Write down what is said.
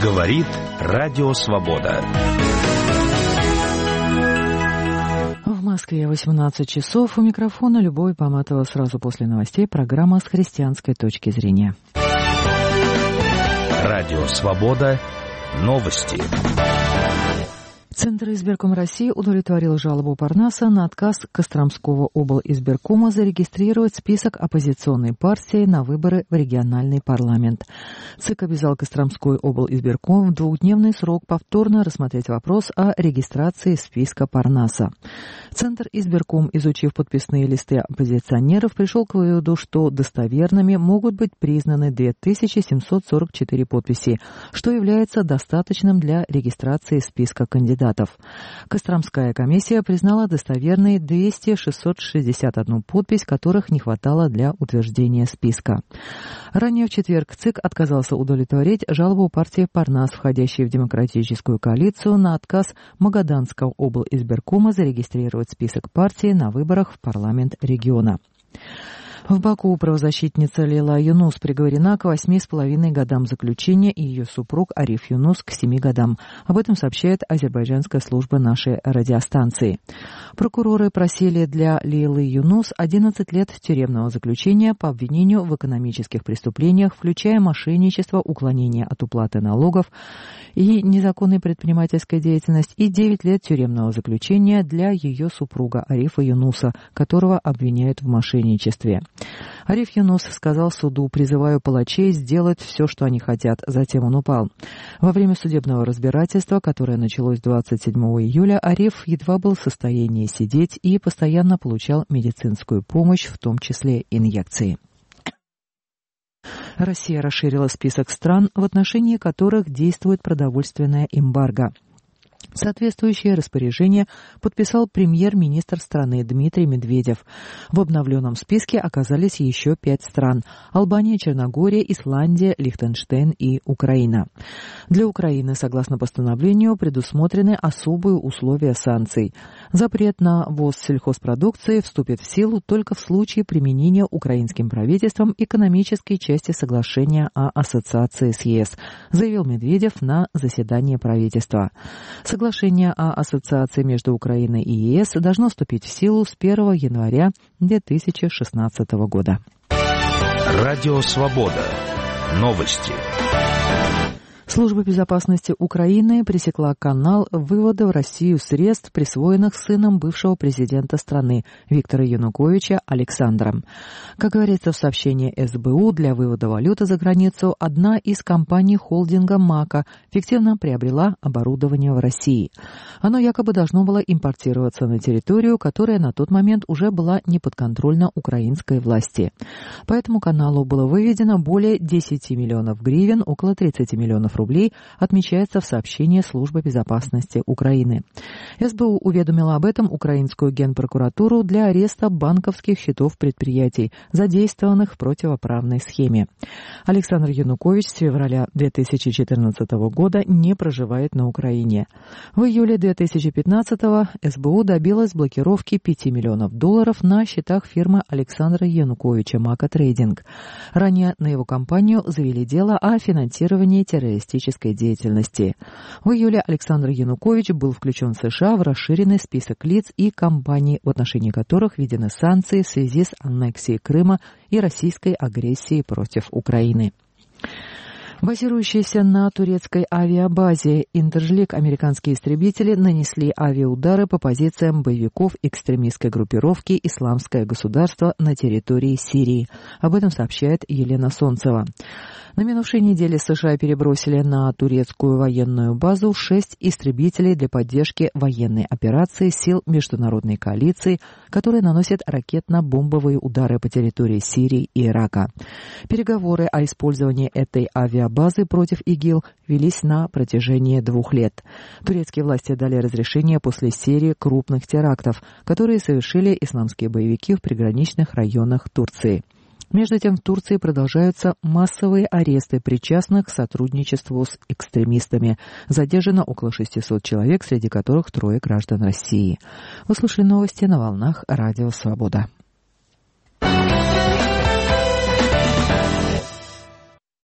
Говорит Радио Свобода. В Москве 18 часов. У микрофона Любовь Поматова. Сразу после новостей программа с христианской точки зрения. Радио Свобода. Новости. Центр избирком России удовлетворил жалобу Парнаса на отказ Костромского облизбиркома зарегистрировать список оппозиционной партии на выборы в региональный парламент. ЦИК обязал Костромской облизбирком в 2-дневный срок повторно рассмотреть вопрос о регистрации списка Парнаса. Центр избирком, изучив подписные листы оппозиционеров, пришел к выводу, что достоверными могут быть признаны 2744 подписи, что является достаточным для регистрации списка кандидатов. Костромская комиссия признала достоверной 661 подпись, которых не хватало для утверждения списка. Ранее в четверг ЦИК отказался удовлетворить жалобу партии Парнас, входящей в демократическую коалицию, на отказ Магаданского облизбиркома зарегистрировать список партии на выборах в парламент региона. В Баку правозащитница Лейла Юнус приговорена к 8,5 годам заключения и ее супруг Ариф Юнус к 7 годам. Об этом сообщает азербайджанская служба нашей радиостанции. Прокуроры просили для Лейлы Юнус 11 лет тюремного заключения по обвинению в экономических преступлениях, включая мошенничество, уклонение от уплаты налогов и незаконной предпринимательской деятельность, и 9 лет тюремного заключения для ее супруга Арифа Юнуса, которого обвиняют в мошенничестве. Ариф Юнус сказал суду: «Призываю палачей сделать все, что они хотят». Затем он упал. Во время судебного разбирательства, которое началось 27 июля, Ариф едва был в состоянии сидеть и постоянно получал медицинскую помощь, в том числе инъекции. Россия расширила список стран, в отношении которых действует продовольственное эмбарго. Соответствующее распоряжение подписал премьер-министр страны Дмитрий Медведев. В обновленном списке оказались еще 5 стран – Албания, Черногория, Исландия, Лихтенштейн и Украина. Для Украины, согласно постановлению, предусмотрены особые условия санкций. Запрет на ввоз сельхозпродукции вступит в силу только в случае применения украинским правительством экономической части соглашения о ассоциации с ЕС, заявил Медведев на заседании правительства. Соглашение о ассоциации между Украиной и ЕС должно вступить в силу с 1 января 2016 года. Радио Свобода. Новости. Служба безопасности Украины пресекла канал вывода в Россию средств, присвоенных сыном бывшего президента страны Виктора Януковича Александром. Как говорится в сообщении СБУ, для вывода валюты за границу одна из компаний холдинга МАКа фиктивно приобрела оборудование в России. Оно якобы должно было импортироваться на территорию, которая на тот момент уже была неподконтрольна украинской власти. По этому каналу было выведено более 10 миллионов гривен, около 30 миллионов рублей, отмечается в сообщении Службы безопасности Украины. СБУ уведомила об этом украинскую генпрокуратуру для ареста банковских счетов предприятий, задействованных в противоправной схеме. Александр Янукович с февраля 2014 года не проживает на Украине. В июле 2015-го СБУ добилась блокировки $5 миллионов на счетах фирмы Александра Януковича «Мака Трейдинг». Ранее на его компанию завели дело о финансировании террористической деятельности. В июле Александр Янукович был включен в США в расширенный список лиц и компаний, в отношении которых введены санкции в связи с аннексией Крыма и российской агрессией против Украины. Базирующиеся на турецкой авиабазе Интержлик американские истребители нанесли авиаудары по позициям боевиков экстремистской группировки «Исламское государство» на территории Сирии. Об этом сообщает Елена Солнцева. На минувшей неделе США перебросили на турецкую военную базу 6 истребителей для поддержки военной операции сил международной коалиции, которые наносят ракетно-бомбовые удары по территории Сирии и Ирака. Переговоры о использовании этой авиабазы против ИГИЛ велись на протяжении 2 лет. Турецкие власти дали разрешение после серии крупных терактов, которые совершили исламские боевики в приграничных районах Турции. Между тем, в Турции продолжаются массовые аресты причастных к сотрудничеству с экстремистами. Задержано около 600 человек, среди которых 3 граждан России. Вы слушали новости на волнах Радио Свобода.